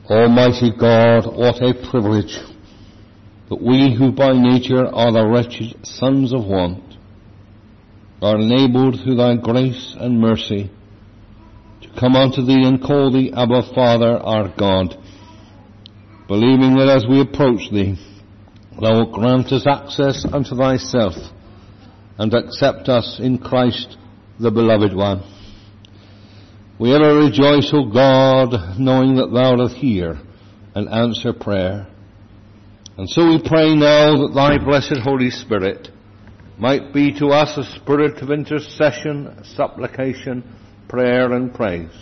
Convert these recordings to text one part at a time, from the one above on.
Almighty God, what a privilege that we who by nature are the wretched sons of want are enabled through thy grace and mercy to come unto thee and call thee Abba Father, our God, believing that as we approach thee, thou wilt grant us access unto thyself and accept us in Christ the Beloved One. We ever rejoice, O God, knowing that thou dost hear and answer prayer. And so we pray now that thy blessed Holy Spirit might be to us a spirit of intercession, supplication, prayer and praise.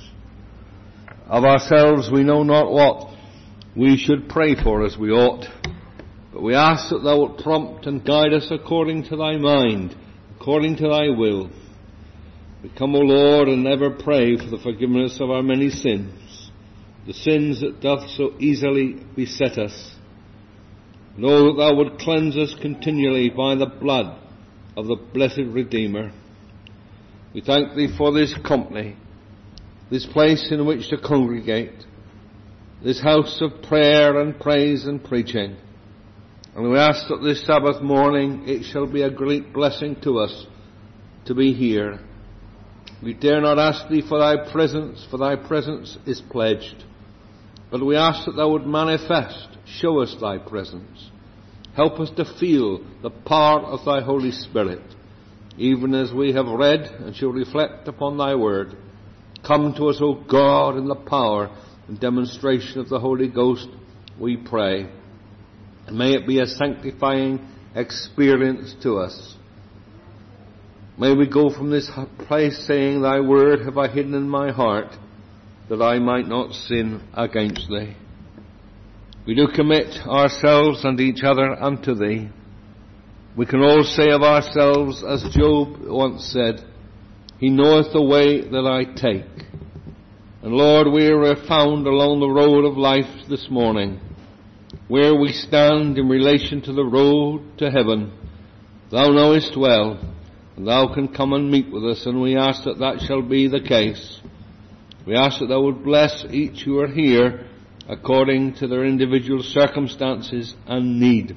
Of ourselves we know not what we should pray for as we ought, but we ask that thou wilt prompt and guide us according to thy mind, according to thy will. We come, O Lord, and ever pray for the forgiveness of our many sins, the sins that doth so easily beset us. Know that thou would cleanse us continually by the blood of the blessed Redeemer. We thank thee for this company, this place in which to congregate, this house of prayer and praise and preaching. And we ask that this Sabbath morning it shall be a great blessing to us to be here. We dare not ask thee for thy presence is pledged. But we ask that thou would manifest, show us thy presence. Help us to feel the power of thy Holy Spirit, even as we have read and shall reflect upon thy word. Come to us, O God, in the power and demonstration of the Holy Ghost, we pray. And may it be a sanctifying experience to us. May we go from this place saying, thy word have I hidden in my heart, that I might not sin against thee. We do commit ourselves and each other unto thee. We can all say of ourselves, as Job once said, he knoweth the way that I take. And Lord, we are found along the road of life this morning, where we stand in relation to the road to heaven. Thou knowest well, and thou can come and meet with us, and we ask that that shall be the case. We ask that thou would bless each who are here according to their individual circumstances and need.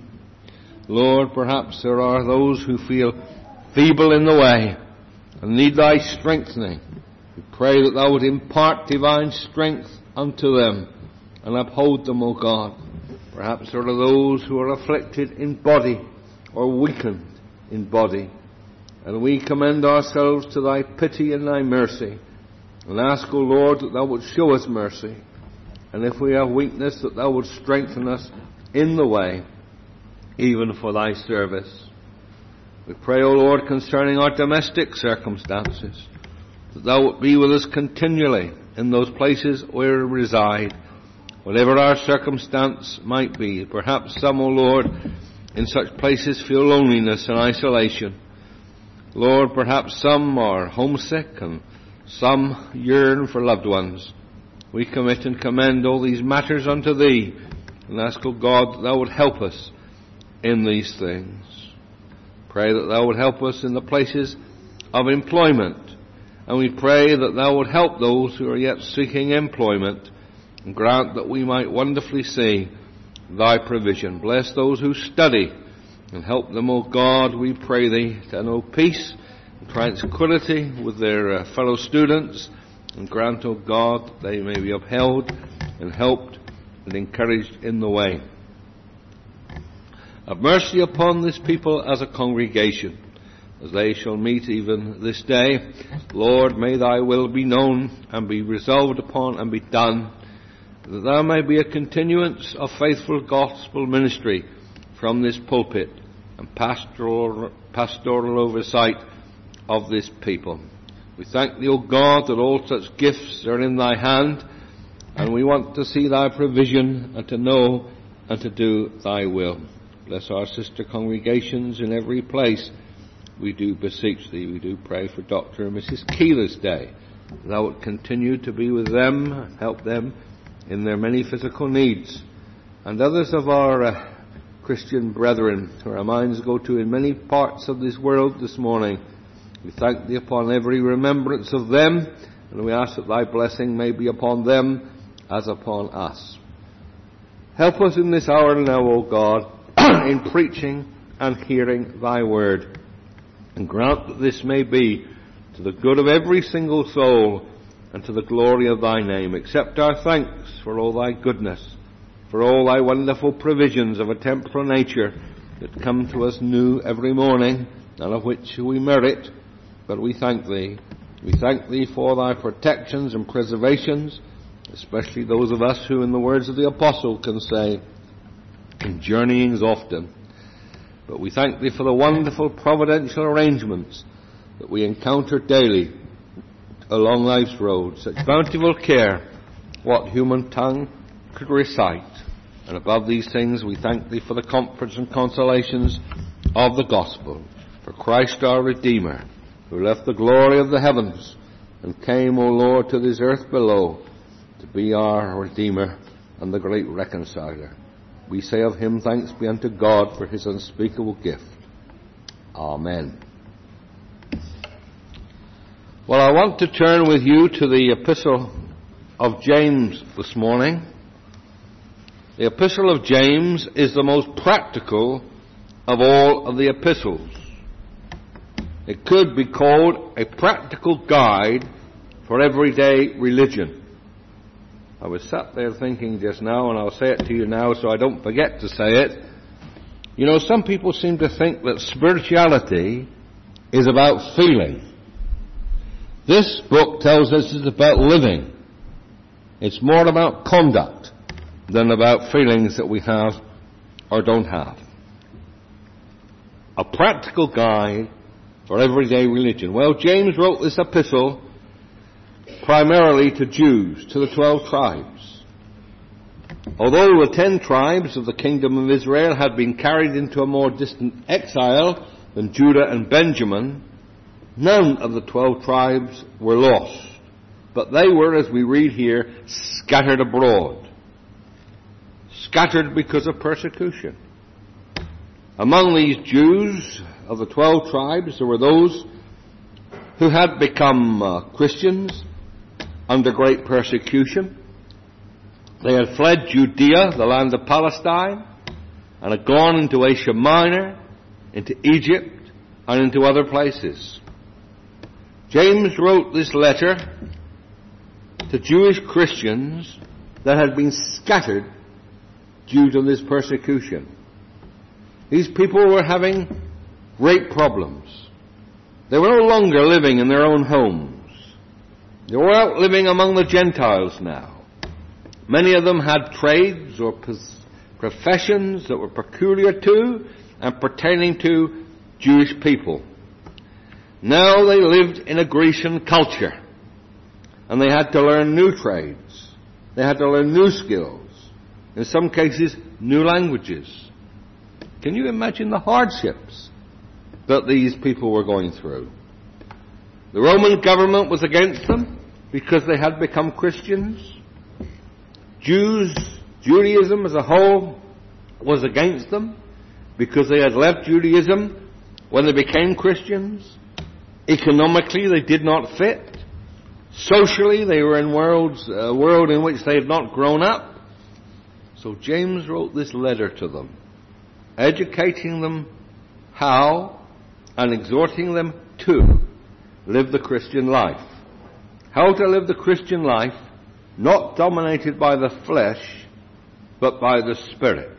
Lord, perhaps there are those who feel feeble in the way and need thy strengthening. We pray that thou would impart divine strength unto them and uphold them, O God. Perhaps there are those who are afflicted in body or weakened in body. And we commend ourselves to thy pity and thy mercy, and ask, O Lord, that thou would show us mercy. And if we have weakness, that thou would strengthen us in the way, even for thy service. We pray, O Lord, concerning our domestic circumstances, that thou wilt be with us continually in those places where we reside, whatever our circumstance might be. Perhaps some, O Lord, in such places feel loneliness and isolation. Lord, perhaps some are homesick and some yearn for loved ones. We commit and commend all these matters unto thee and ask, O God, that thou would help us in these things. Pray that thou would help us in the places of employment, and we pray that thou would help those who are yet seeking employment, and grant that we might wonderfully see thy provision. Bless those who study, and help them, O God, we pray thee, to know peace and tranquility with their fellow students, and grant, O God, they may be upheld and helped and encouraged in the way. Have mercy upon this people as a congregation, as they shall meet even this day. Lord, may thy will be known and be resolved upon and be done, that there may be a continuance of faithful gospel ministry from this pulpit and pastoral oversight of this people. We thank thee, O God, that all such gifts are in thy hand, and we want to see thy provision and to know and to do thy will. Bless our sister congregations in every place. We do beseech thee. We do pray for Dr. and Mrs. Keeler's day. Thou wilt continue to be with them, help them in their many physical needs, and others of our Christian brethren who our minds go to in many parts of this world this morning. We thank thee upon every remembrance of them, and we ask that thy blessing may be upon them as upon us. Help us in this hour now, O God, in preaching and hearing thy word. And grant that this may be to the good of every single soul and to the glory of thy name. Accept our thanks for all thy goodness, for all thy wonderful provisions of a temporal nature that come to us new every morning, none of which we merit, but we thank thee. We thank thee for thy protections and preservations, especially those of us who, in the words of the apostle, can say, in journeyings often. But we thank thee for the wonderful providential arrangements that we encounter daily along life's road. Such bountiful care, what human tongue could recite. And above these things we thank thee for the comforts and consolations of the gospel, for Christ our Redeemer, who left the glory of the heavens and came, O Lord, to this earth below, to be our Redeemer and the great reconciler. We say of him, thanks be unto God for his unspeakable gift. Amen. Well, I want to turn with you to the epistle of James this morning. The epistle of James is the most practical of all of the epistles. It could be called a practical guide for everyday religion. I was sat there thinking just now, and I'll say it to you now so I don't forget to say it. You know, some people seem to think that spirituality is about feeling. This book tells us it's about living. It's more about conduct than about feelings that we have or don't have. A practical guide for everyday religion. Well, James wrote this epistle primarily to Jews, to the 12 tribes. Although the 10 tribes of the kingdom of Israel had been carried into a more distant exile than Judah and Benjamin, none of the 12 tribes were lost, but they were, as we read here, scattered abroad. Scattered because of persecution. Among these Jews of the 12 tribes, there were those who had become Christians under great persecution. They had fled Judea, the land of Palestine, and had gone into Asia Minor, into Egypt, and into other places. James wrote this letter to Jewish Christians that had been scattered due to this persecution. These people were having great problems. They were no longer living in their own homes. They were out living among the Gentiles now. Many of them had trades or professions that were peculiar to and pertaining to Jewish people. Now they lived in a Grecian culture, and they had to learn new trades. They had to learn new skills. In some cases, new languages. Can you imagine the hardships that these people were going through? The Roman government was against them because they had become Christians. Judaism as a whole was against them because they had left Judaism when they became Christians. Economically, they did not fit. Socially, they were in a world in which they had not grown up. So James wrote this letter to them, educating them how and exhorting them to live the Christian life. How to live the Christian life, not dominated by the flesh, but by the Spirit.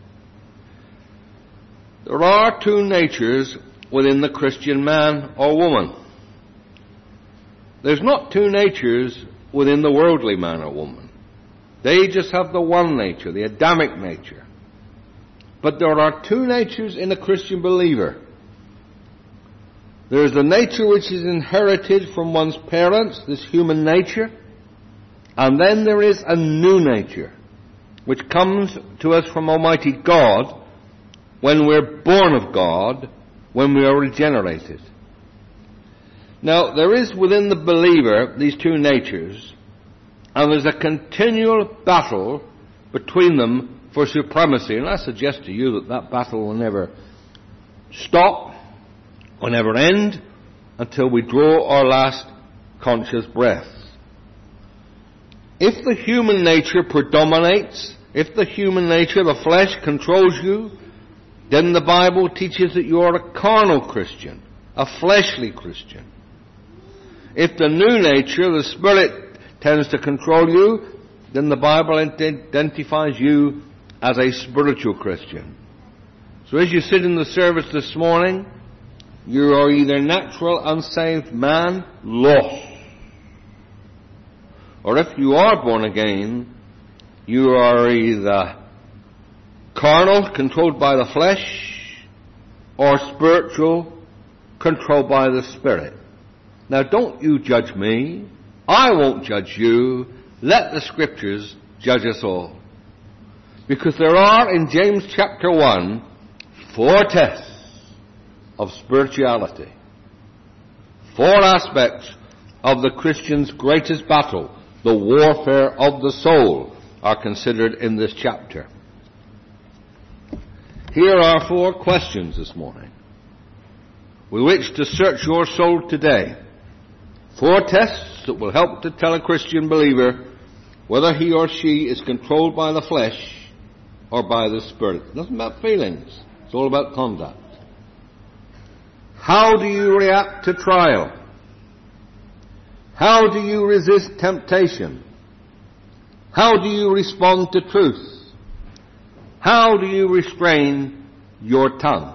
There are two natures within the Christian man or woman. There's not two natures within the worldly man or woman. They just have the one nature, the Adamic nature. But there are two natures in a Christian believer. There is the nature which is inherited from one's parents, this human nature, and then there is a new nature, which comes to us from Almighty God when we're born of God, when we are regenerated. Now, there is within the believer these two natures, and there's a continual battle between them for supremacy. And I suggest to you that that battle will never stop, will never end, until we draw our last conscious breath. If the human nature predominates If the human nature, the flesh, controls you, then the Bible teaches that you are a carnal Christian, a fleshly Christian. If the new nature, the Spirit, tends to control you, then the Bible identifies you as a spiritual Christian. So as you sit in the service this morning, you are either natural, unsaved man, lost. Or if you are born again, you are either carnal, controlled by the flesh, or spiritual, controlled by the Spirit. Now don't you judge me. I won't judge you. Let the Scriptures judge us all. Because there are in James chapter 1 4 tests of spirituality. 4 aspects of the Christian's greatest battle, the warfare of the soul, are considered in this chapter. Here are 4 questions this morning with which to search your soul today. 4 tests that will help to tell a Christian believer whether he or she is controlled by the flesh or by the Spirit. It's not about feelings. It's all about conduct. How do you react to trial? How do you resist temptation? How do you respond to truth? How do you restrain your tongue?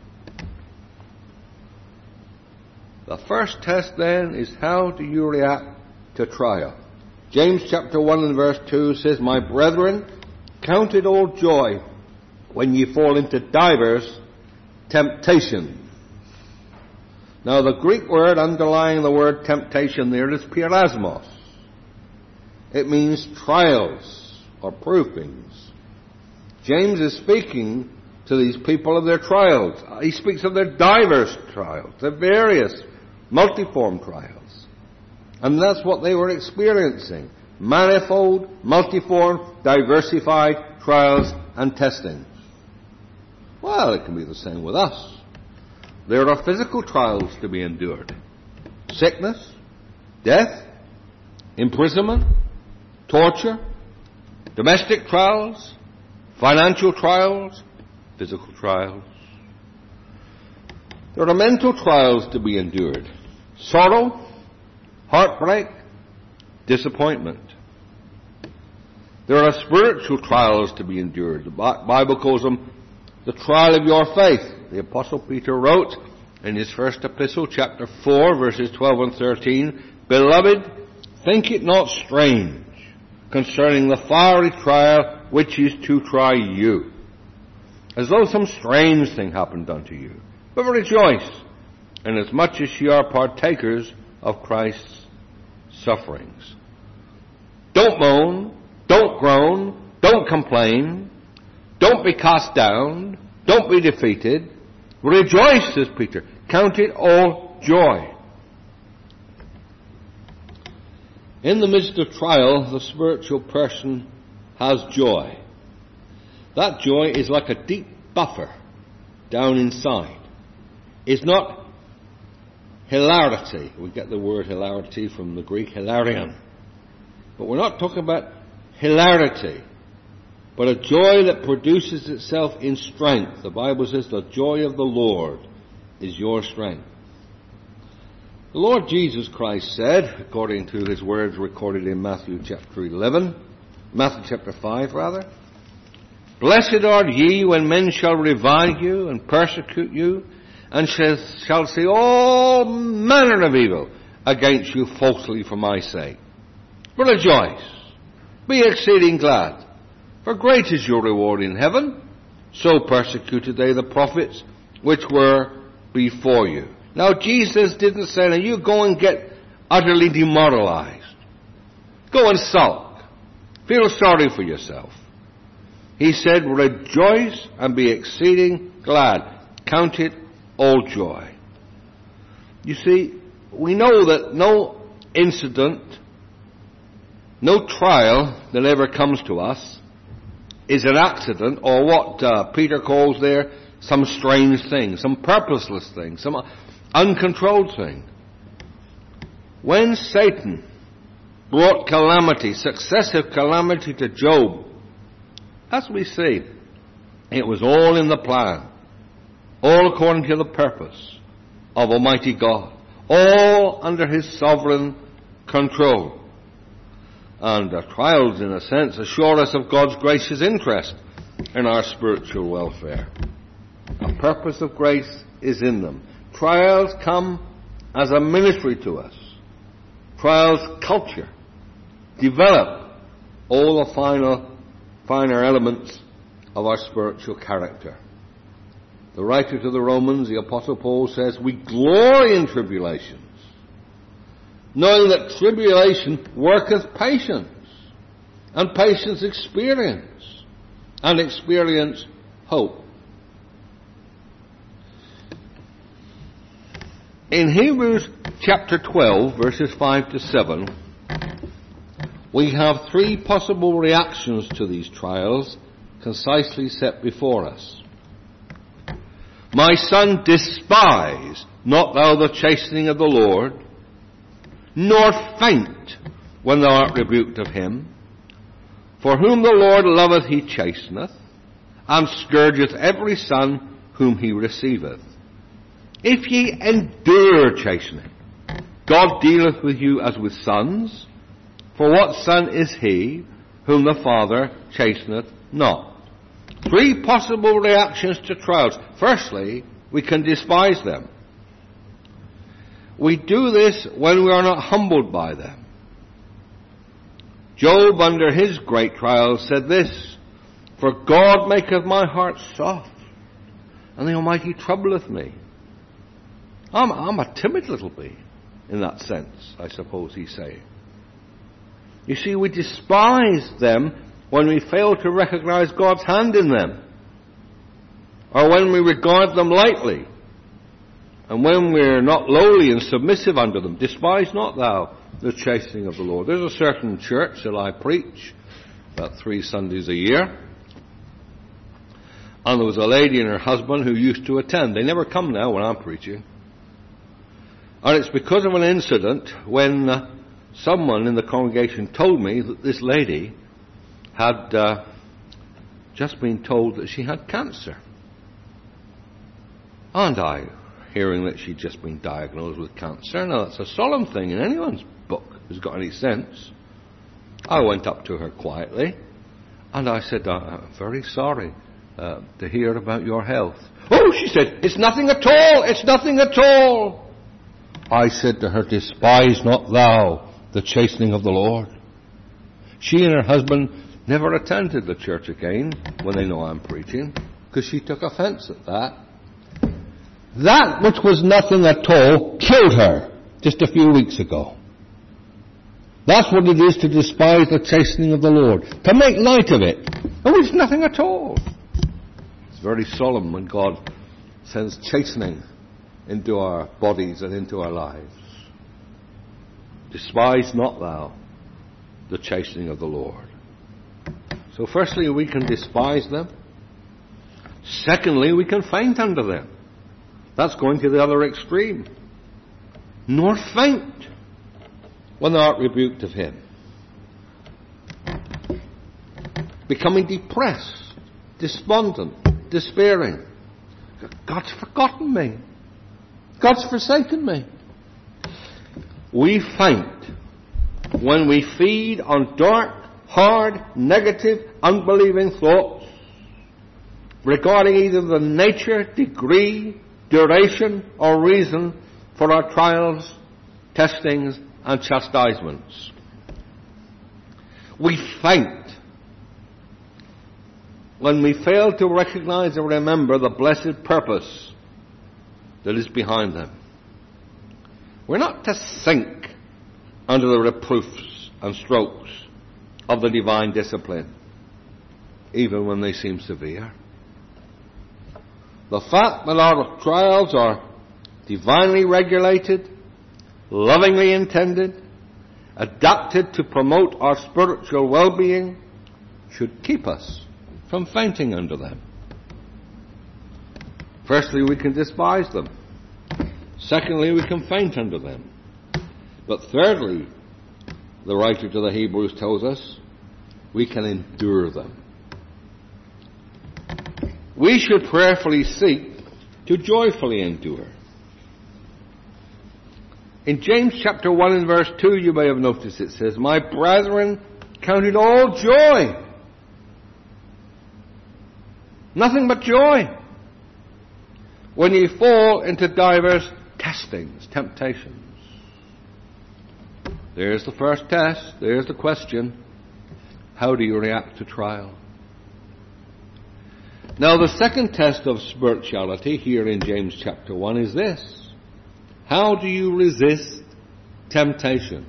The first test then is, how do you react to trial? James chapter 1 and verse 2 says, "My brethren, count it all joy when ye fall into divers temptations." Now the Greek word underlying the word temptation there is peirasmos. It means trials or provings. James is speaking to these people of their trials. He speaks of their diverse trials, their various, multiform trials. And that's what they were experiencing. Manifold, multiform, diversified trials and testings. Well, it can be the same with us. There are physical trials to be endured. Sickness, death, imprisonment, torture, domestic trials, financial trials, physical trials. There are mental trials to be endured. Sorrow, heartbreak, disappointment. There are spiritual trials to be endured. The Bible calls them the trial of your faith. The Apostle Peter wrote in his first epistle, chapter 4, verses 12 and 13, "Beloved, think it not strange concerning the fiery trial which is to try you, as though some strange thing happened unto you. But rejoice, inasmuch as ye are partakers of Christ's sufferings." Don't moan, don't groan, don't complain, don't be cast down, don't be defeated. Rejoice, says Peter. Count it all joy. In the midst of trial, the spiritual person has joy. That joy is like a deep buffer down inside. It's not hilarity. We get the word hilarity from the Greek hilarion. But we're not talking about hilarity, but a joy that produces itself in strength. The Bible says the joy of the Lord is your strength. The Lord Jesus Christ said, according to his words recorded in Matthew chapter 5 rather, "Blessed are ye when men shall revile you and persecute you, and shall say all manner of evil against you falsely for my sake. But rejoice, be exceeding glad, for great is your reward in heaven. So persecuted they the prophets which were before you." Now Jesus didn't say, now you go and get utterly demoralized. Go and sulk. Feel sorry for yourself. He said, rejoice and be exceeding glad. Count it all joy. You see, we know that no incident, no trial that ever comes to us is an accident, or what Peter calls there, some strange thing, some purposeless thing, some uncontrolled thing. When Satan brought calamity, successive calamity to Job, As we see, it was all in the plan, all according to the purpose of Almighty God, all under His sovereign control. And the trials, in a sense, assure us of God's gracious interest in our spiritual welfare. The purpose of grace is in them. Trials come as a ministry to us. Trials culture, develop all the finer elements of our spiritual character. The writer to the Romans, the Apostle Paul, says, we glory in tribulations, knowing that tribulation worketh patience, and patience experience, and experience hope. In Hebrews chapter 12, verses 5 to 7, we have three possible reactions to these trials concisely set before us. My son, despise not thou the chastening of the Lord, nor faint when thou art rebuked of him. For whom the Lord loveth he chasteneth, and scourgeth every son whom he receiveth. If ye endure chastening, God dealeth with you as with sons. For what son is he whom the Father chasteneth not? Three possible reactions to trials. Firstly, we can despise them. We do this when we are not humbled by them. Job, under his great trials, said this, For God maketh my heart soft, and the Almighty troubleth me. I'm a timid little bee, in that sense, I suppose he's saying. You see, we despise them when we fail to recognize God's hand in them, or when we regard them lightly, and when we're not lowly and submissive under them. Despise not thou the chastening of the Lord. There's a certain church that I preach about 3 Sundays a year, and there was a lady and her husband who used to attend. They never come now when I'm preaching. And it's because of an incident when someone in the congregation told me that this lady had just been told that she had cancer. And I, hearing that she'd just been diagnosed with cancer, now that's a solemn thing in anyone's book who's got any sense. I went up to her quietly and I said, I'm very sorry to hear about your health. Oh, she said, it's nothing at all, it's nothing at all. I said to her, despise not thou the chastening of the Lord. She and her husband never attended the church again when they know I'm preaching, because she took offense at that. That which was nothing at all killed her just a few weeks ago. That's what it is to despise the chastening of the Lord, to make light of it. Oh, it's nothing at all. It's very solemn when God sends chastening into our bodies and into our lives. Despise not thou the chastening of the Lord. So firstly, we can despise them. Secondly, we can faint under them. That's going to the other extreme. Nor faint when thou art rebuked of him. Becoming depressed, despondent, despairing. God's forgotten me. God's forsaken me. We faint when we feed on dark, hard, negative, unbelieving thoughts regarding either the nature, degree, duration, or reason for our trials, testings, and chastisements. We faint when we fail to recognize and remember the blessed purpose that is behind them. We're not to sink under the reproofs and strokes of the divine discipline, even when they seem severe. The fact that our trials are divinely regulated, lovingly intended, adapted to promote our spiritual well-being, should keep us from fainting under them. Firstly, we can despise them. Secondly, we can faint under them. But thirdly, the writer to the Hebrews tells us, we can endure them. we should prayerfully seek to joyfully endure. In James chapter 1 and verse 2, you may have noticed it says, "My brethren, count it all joy." Nothing but joy. When ye fall into divers testings, temptations. There's the first test. There's the question. How do you react to trial? Now the second test of spirituality here in James chapter 1 is this. How do you resist temptation?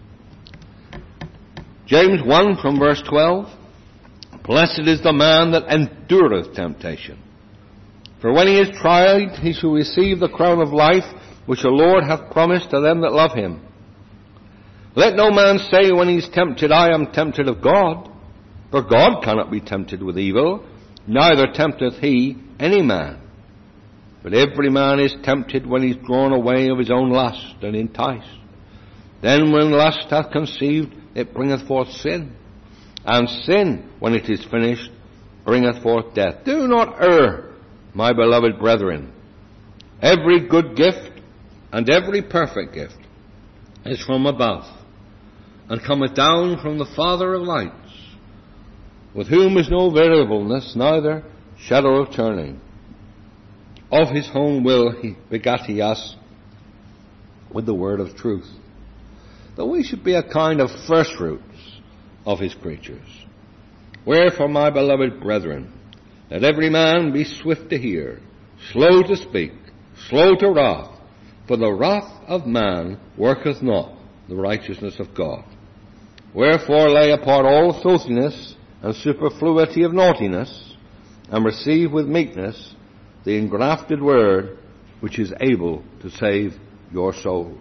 James 1 from verse 12. "Blessed is the man that endureth temptation. For when he is tried, he shall receive the crown of life, which the Lord hath promised to them that love him. Let no man say when he is tempted, I am tempted of God. For God cannot be tempted with evil, neither tempteth he any man. But every man is tempted when he is drawn away of his own lust and enticed. Then when lust hath conceived, it bringeth forth sin. And sin, when it is finished, bringeth forth death. Do not err, my beloved brethren. Every good gift and every perfect gift is from above, and cometh down from the Father of lights, with whom is no variableness, neither shadow of turning. Of his own will he begat he us with the word of truth, that we should be a kind of first fruits of his creatures. Wherefore, my beloved brethren, let every man be swift to hear, slow to speak, slow to wrath, for the wrath of man worketh not the righteousness of God. Wherefore lay apart all filthiness and superfluity of naughtiness, and receive with meekness the engrafted word, which is able to save your souls.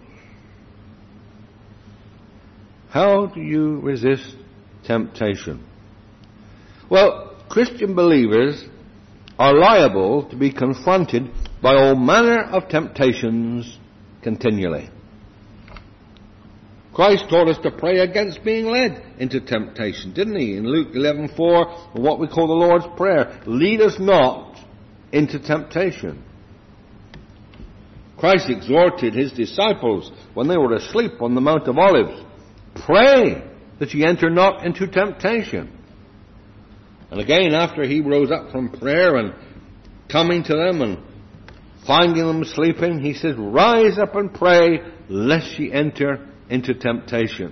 How do you resist temptation? Well, Christian believers are liable to be confronted by all manner of temptations continually. Christ taught us to pray against being led into temptation, didn't he? In Luke 11:4, what we call the Lord's Prayer, lead us not into temptation. Christ exhorted his disciples when they were asleep on the Mount of Olives, pray that ye enter not into temptation. And again, after he rose up from prayer and coming to them and finding them sleeping, he says, rise up and pray, lest ye enter into temptation.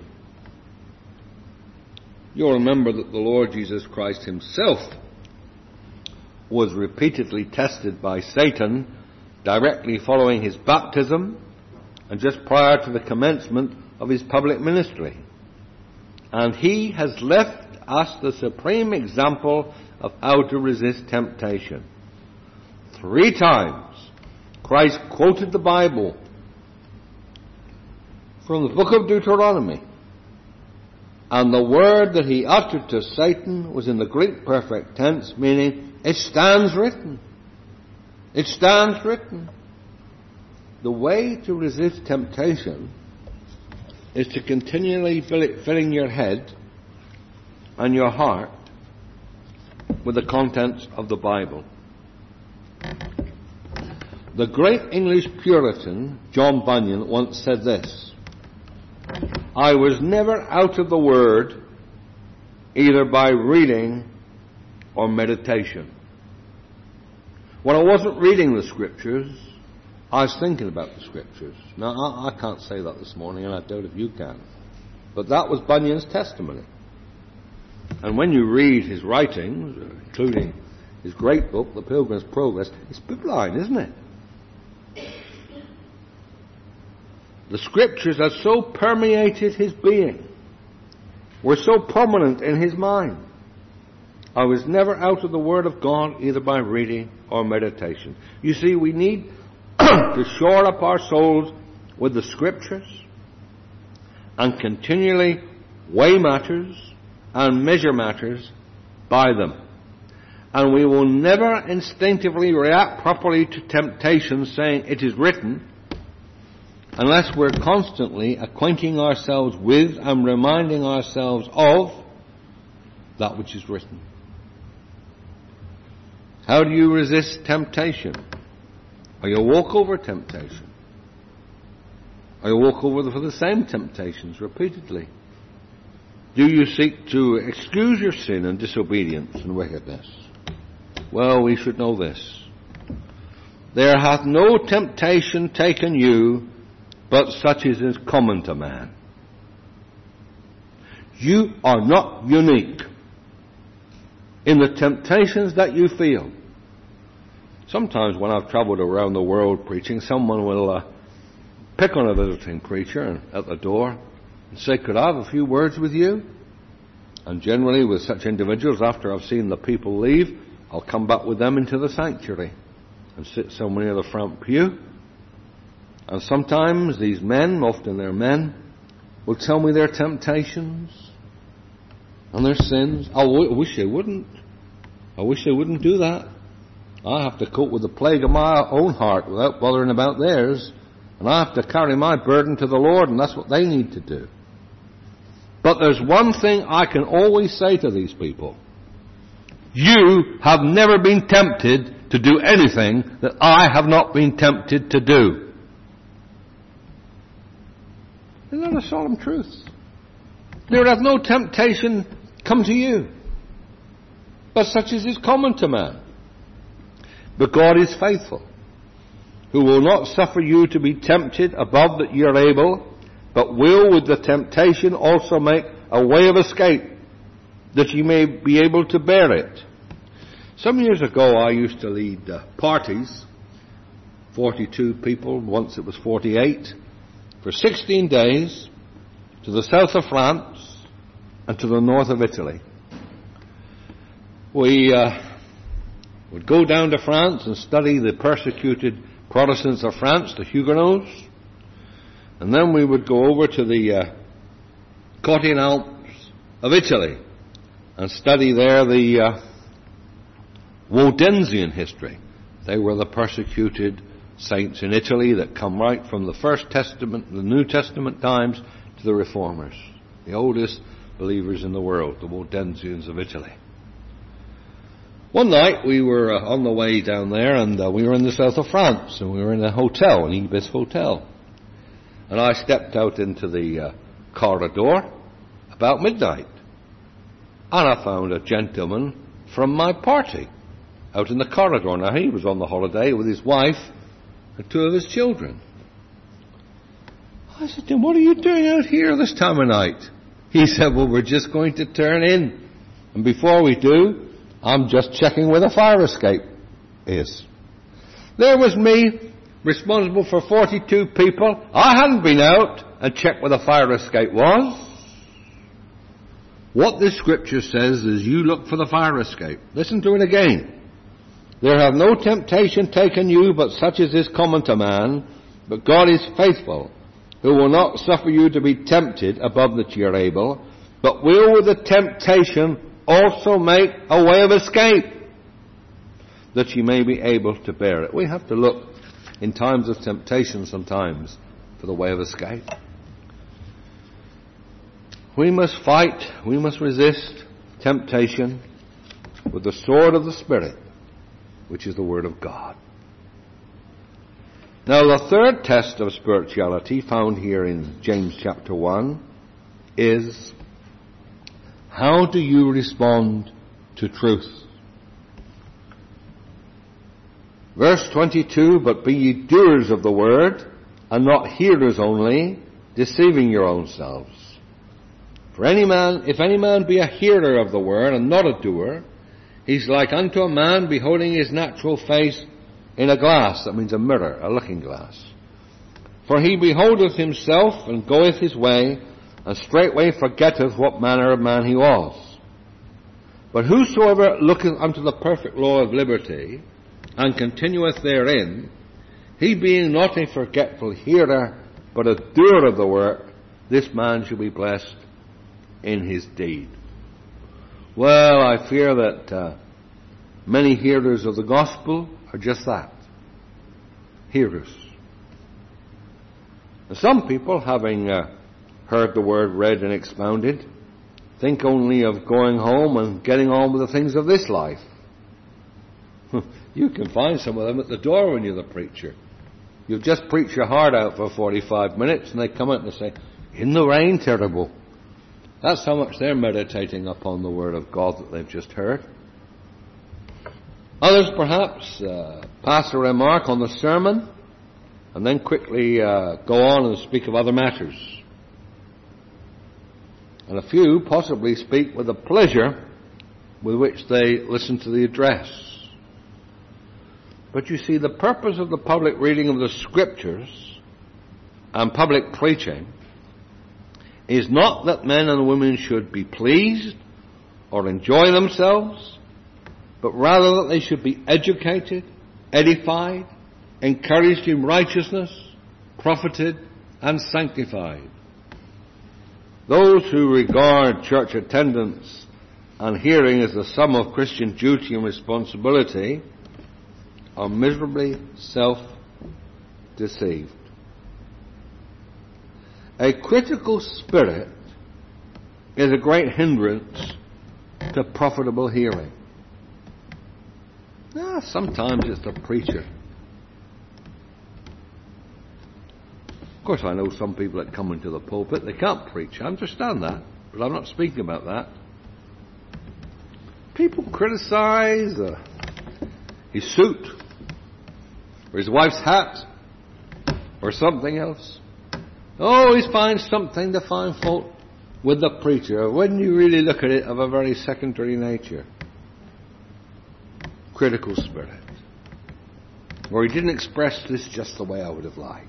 You'll remember that the Lord Jesus Christ himself was repeatedly tested by Satan directly following his baptism and just prior to the commencement of his public ministry. And he has left us the supreme example of how to resist temptation. 3 times Christ quoted the Bible from the book of Deuteronomy, and the word that he uttered to Satan was in the Greek perfect tense, meaning it stands written. It stands written. The way to resist temptation is to continually filling your head and your heart with the contents of the Bible. The great English Puritan John Bunyan once said this: I was never out of the Word either by reading or meditation. When I wasn't reading the Scriptures, I was thinking about the Scriptures. Now, I can't say that this morning, and I doubt if you can. But that was Bunyan's testimony. And when you read his writings, including his great book, The Pilgrim's Progress, it's bibline, isn't it? The Scriptures have so permeated his being, were so prominent in his mind. I was never out of the Word of God either by reading or meditation. You see, we need to shore up our souls with the Scriptures and continually weigh matters and measure matters by them. And we will never instinctively react properly to temptation saying it is written, unless we're constantly acquainting ourselves with and reminding ourselves of that which is written. How do you resist temptation? Or you walk over temptation? Or you walk over for the same temptations repeatedly? Do you seek to excuse your sin and disobedience and wickedness? Well, we should know this. There hath no temptation taken you, but such as is common to man. You are not unique in the temptations that you feel. Sometimes when I've traveled around the world preaching, someone will pick on a visiting preacher at the door and say, could I have a few words with you? And generally with such individuals, after I've seen the people leave, I'll come back with them into the sanctuary and sit somewhere near the front pew. And sometimes these men, often they're men, will tell me their temptations and their sins. I wish they wouldn't. I wish they wouldn't do that. I have to cope with the plague of my own heart without bothering about theirs. And I have to carry my burden to the Lord, and that's what they need to do. But there's one thing I can always say to these people. You have never been tempted to do anything that I have not been tempted to do. Isn't that a solemn truth? There hath no temptation come to you, but such as is common to man. But God is faithful, who will not suffer you to be tempted above that ye are able, but will with the temptation also make a way of escape, that ye may be able to bear it. Some years ago I used to lead parties, 42 people, once it was 48, for 16 days to the south of France and to the north of Italy. We would go down to France and study the persecuted Protestants of France, the Huguenots, and then we would go over to the Cottian Alps of Italy and study there the Waldensian history. They were the persecuted saints in Italy that come right from the First Testament, the New Testament times, to the Reformers, the oldest believers in the world, the Waldensians of Italy. One night we were on the way down there, and we were in the south of France, and we were in a hotel, an Ibis hotel. And I stepped out into the corridor about midnight, and I found a gentleman from my party out in the corridor. Now he was on the holiday with his wife and 2 of his children. I said to him, what are you doing out here this time of night? He said, well, we're just going to turn in, and before we do, I'm just checking where the fire escape is. There was me, responsible for 42 people. I hadn't been out and checked where the fire escape was. What this scripture says is you look for the fire escape. Listen to it again. There hath no temptation taken you, but such as is common to man. But God is faithful, who will not suffer you to be tempted above that ye are able, but will with the temptation also make a way of escape, that ye may be able to bear it. We have to look in times of temptation sometimes for the way of escape. We must fight, we must resist temptation with the sword of the Spirit, which is the Word of God. Now the third test of spirituality found here in James chapter 1 is, how do you respond to truth? Verse 22, but be ye doers of the word, and not hearers only, deceiving your own selves. For if any man be a hearer of the word, and not a doer, he's like unto a man beholding his natural face in a glass. That means a mirror, a looking glass. For he beholdeth himself, and goeth his way, and straightway forgetteth what manner of man he was. But whosoever looketh unto the perfect law of liberty, and continueth therein, he being not a forgetful hearer, but a doer of the work, this man shall be blessed in his deed. Well, I fear that many hearers of the gospel are just that, hearers. And some people, having heard the word read and expounded, think only of going home and getting on with the things of this life. You can find some of them at the door when you're the preacher. You'll just preach your heart out for 45 minutes and they come out and say, in the rain, terrible. That's how much they're meditating upon the Word of God that they've just heard. Others perhaps pass a remark on the sermon and then quickly go on and speak of other matters. And a few possibly speak with the pleasure with which they listen to the address. But you see, the purpose of the public reading of the Scriptures and public preaching is not that men and women should be pleased or enjoy themselves, but rather that they should be educated, edified, encouraged in righteousness, profited, and sanctified. Those who regard church attendance and hearing as the sum of Christian duty and responsibility are miserably self-deceived. A critical spirit is a great hindrance to profitable hearing. Sometimes it's the preacher. Of course, I know some people that come into the pulpit, they can't preach. I understand that, but I'm not speaking about that. People criticize his suit, or his wife's hat, or something else. Always find something to find fault with the preacher, when you really look at it, of a very secondary nature. Critical spirit. Or he didn't express this just the way I would have liked.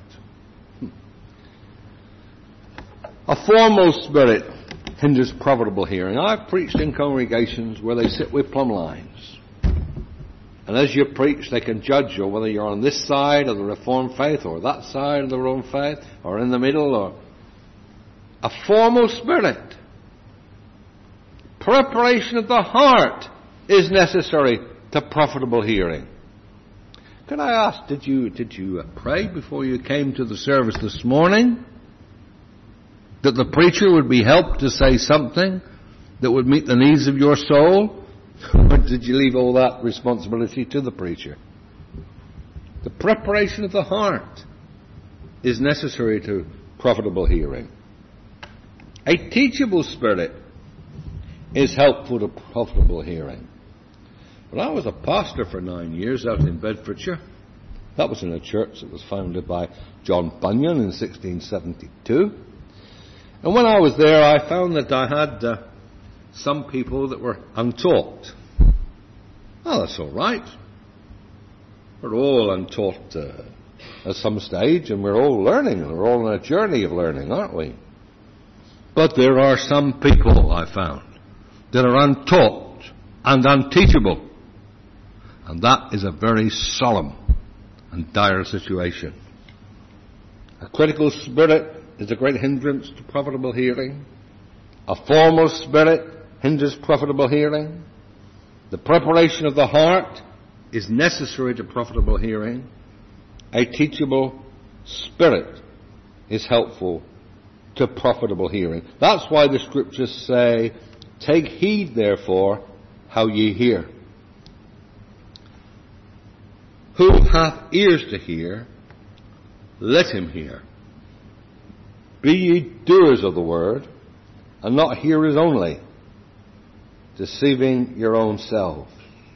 A formal spirit hinders profitable hearing. I've preached in congregations where they sit with plumb lines. And as you preach, they can judge you whether you're on this side of the Reformed faith or that side of the Roman faith or in the middle. Or a formal spirit. Preparation of the heart is necessary to profitable hearing. Can I ask, did you pray before you came to the service this morning? That the preacher would be helped to say something that would meet the needs of your soul? Or did you leave all that responsibility to the preacher? The preparation of the heart is necessary to profitable hearing. A teachable spirit is helpful to profitable hearing. Well, I was a pastor for 9 years out in Bedfordshire. That was in a church that was founded by John Bunyan in 1672. And when I was there, I found that I had some people that were untaught. Well, that's all right. We're all untaught at some stage, and we're all learning, and we're all on a journey of learning, aren't we? But there are some people, I found, that are untaught and unteachable. And that is a very solemn and dire situation. A critical spirit is a great hindrance to profitable hearing. A formal spirit hinders profitable hearing. The preparation of the heart is necessary to profitable hearing. A teachable spirit is helpful to profitable hearing. That's why the Scriptures say, take heed therefore how ye hear. Who hath ears to hear, let him hear. Be ye doers of the word, and not hearers only, deceiving your own selves.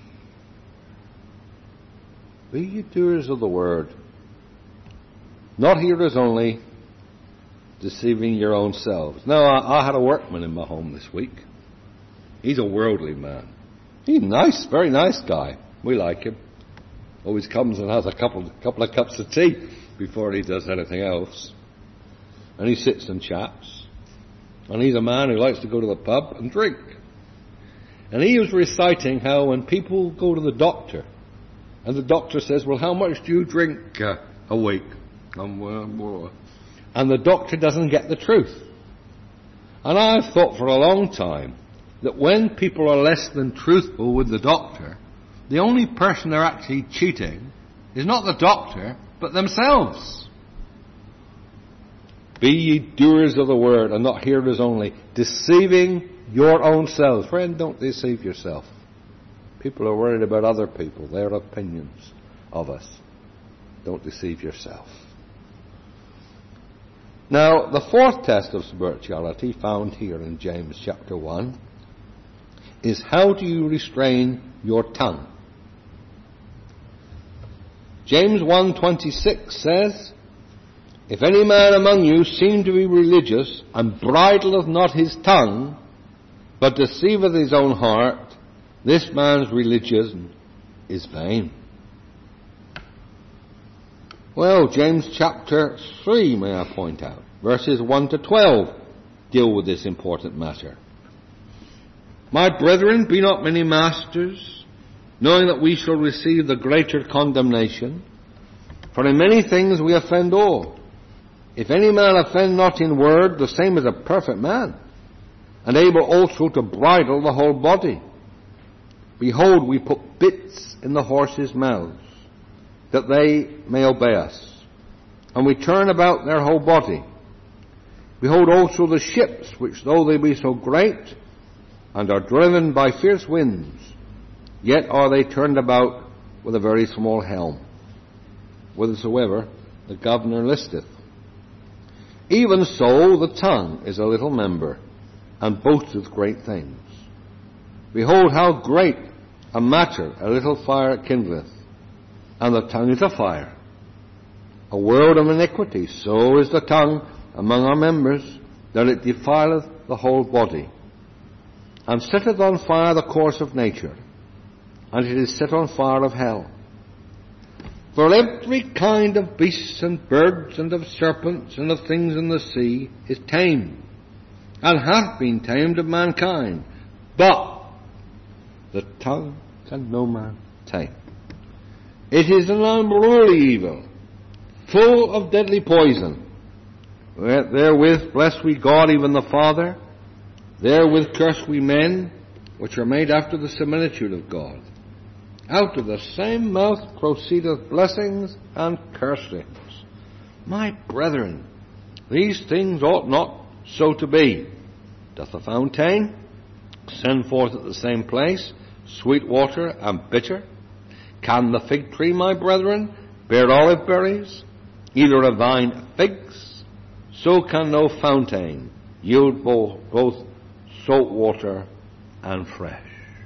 Be ye doers of the word, not hearers only, deceiving your own selves. Now, I had a workman in my home this week. He's a worldly man. He's nice, very nice guy. We like him. Always comes and has a couple of cups of tea before he does anything else. And he sits and chats. And he's a man who likes to go to the pub and drink. And he was reciting how when people go to the doctor, and the doctor says, well, how much do you drink a week? And the doctor doesn't get the truth. And I've thought for a long time that when people are less than truthful with the doctor, the only person they're actually cheating is not the doctor, but themselves. Be ye doers of the word, and not hearers only, deceiving your own selves. Friend, don't deceive yourself. People are worried about other people, their opinions of us. Don't deceive yourself. Now, the fourth test of spirituality found here in James chapter 1 is how do you restrain your tongue? James 1:26 says, if any man among you seem to be religious and bridleth not his tongue, but deceiveth his own heart, this man's religion is vain. Well, James chapter 3, may I point out, verses 1 to 12 deal with this important matter. My brethren, be not many masters, knowing that we shall receive the greater condemnation. For in many things we offend all. If any man offend not in word, the same is a perfect man, and able also to bridle the whole body. Behold, we put bits in the horses' mouths, that they may obey us, and we turn about their whole body. Behold also the ships, which though they be so great, and are driven by fierce winds, yet are they turned about with a very small helm, whithersoever the governor listeth. Even so the tongue is a little member, and boasteth great things. Behold how great a matter a little fire kindleth, and the tongue is a fire, a world of iniquity. So is the tongue among our members, that it defileth the whole body, and setteth on fire the course of nature, and it is set on fire of hell. For every kind of beasts and birds and of serpents and of things in the sea is tamed, and hath been tamed of mankind, but the tongue can no man tame. It is an unruly evil, full of deadly poison. Therewith bless we God, even the Father. Therewith curse we men, which are made after the similitude of God. Out of the same mouth proceedeth blessings and cursings. My brethren, these things ought not so to be. Doth the fountain send forth at the same place sweet water and bitter? Can the fig tree, my brethren, bear olive berries, either a vine figs? So can no fountain yield both salt water and fresh.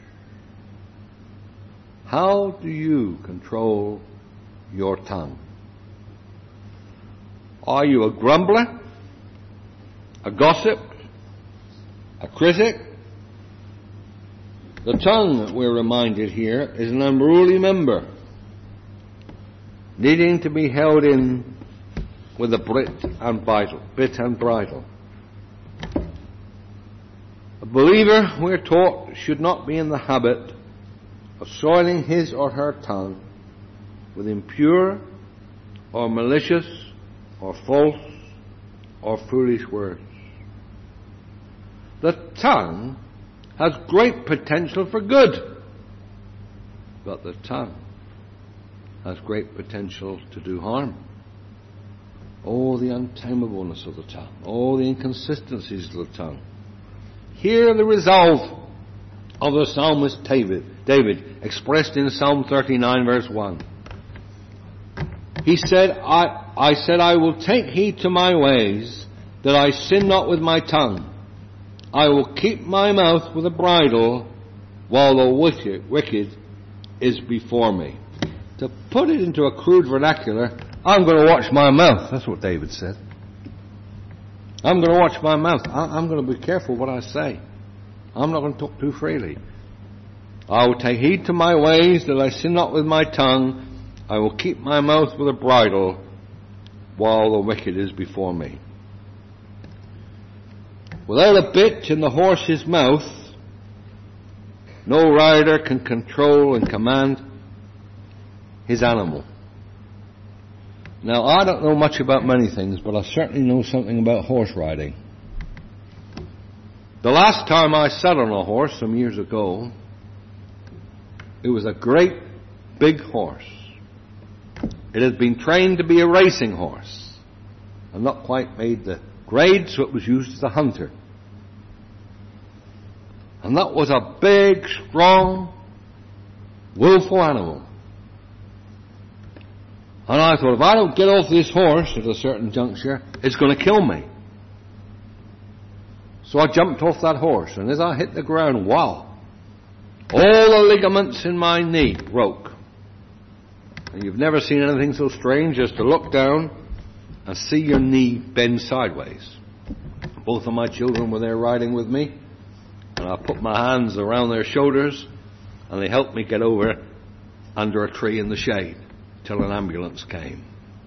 How do you control your tongue? Are you a grumbler, a gossip, a critic? The tongue, we're reminded here, is an unruly member, needing to be held in with a bit and bridle. A believer, we're taught, should not be in the habit of soiling his or her tongue with impure or malicious or false or foolish words. The tongue has great potential for good, but the tongue has great potential to do harm. Oh, the untamableness of the tongue. Oh, the inconsistencies of the tongue. Hear the resolve of the psalmist David, expressed in Psalm 39 verse 1. He said, I will take heed to my ways, that I sin not with my tongue. I will keep my mouth with a bridle, while the wicked is before me. To put it into a crude vernacular, I'm going to watch my mouth. That's what David said. I'm going to watch my mouth. I'm going to be careful what I say. I'm not going to talk too freely. I will take heed to my ways, that I sin not with my tongue. I will keep my mouth with a bridle, while the wicked is before me. Without a bit in the horse's mouth, no rider can control and command his animal. Now, I don't know much about many things, but I certainly know something about horse riding. The last time I sat on a horse, some years ago, it was a great big horse. It had been trained to be a racing horse, and not quite made the grade, so it was used as a hunter. And that was a big, strong, willful animal. And I thought, if I don't get off this horse at a certain juncture, it's going to kill me. So I jumped off that horse, and as I hit the ground, wow, all the ligaments in my knee broke. And you've never seen anything so strange as to look down and see your knee bend sideways. Both of my children were there riding with me, and I put my hands around their shoulders, and they helped me get over under a tree in the shade till an ambulance came.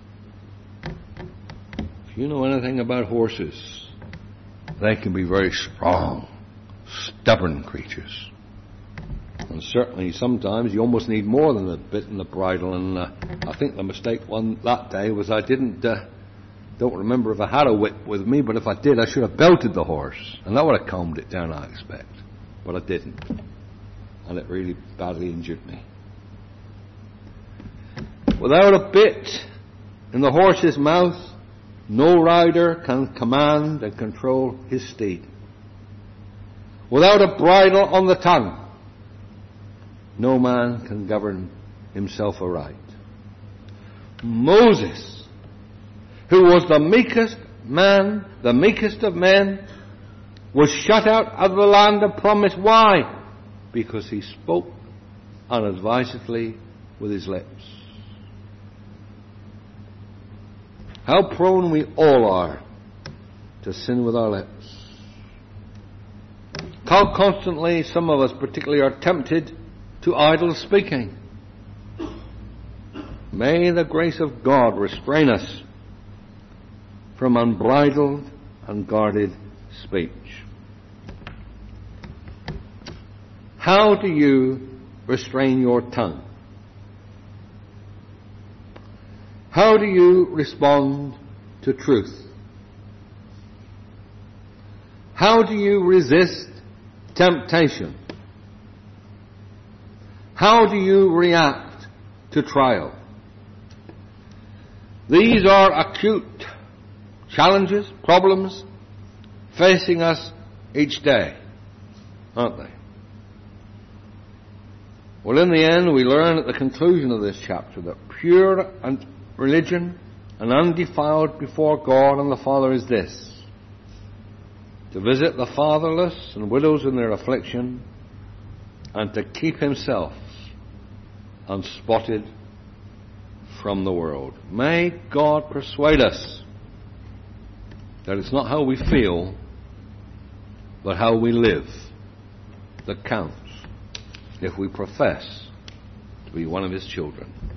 If you know anything about horses, they can be very strong, stubborn creatures. And certainly sometimes you almost need more than a bit in the bridle. And I think the mistake that day was I don't remember if I had a whip with me, but if I did, I should have belted the horse. And that would have calmed it down, I expect. But I didn't. And it really badly injured me. Without a bit in the horse's mouth, no rider can command and control his steed. Without a bridle on the tongue, no man can govern himself aright. Moses, who was the meekest man, the meekest of men, was shut out of the land of promise. Why? Because he spoke unadvisedly with his lips. How prone we all are to sin with our lips. How constantly some of us particularly are tempted to idle speaking. May the grace of God restrain us from unbridled, unguarded speech. How do you restrain your tongue? How do you respond to truth? How do you resist temptation? How do you react to trial? These are acute challenges, problems facing us each day, aren't they? Well, in the end, we learn at the conclusion of this chapter that pure and religion and undefiled before God and the Father is this: to visit the fatherless and widows in their affliction, and to keep himself unspotted from the world. May God persuade us that it's not how we feel, but how we live that counts if we profess to be one of his children.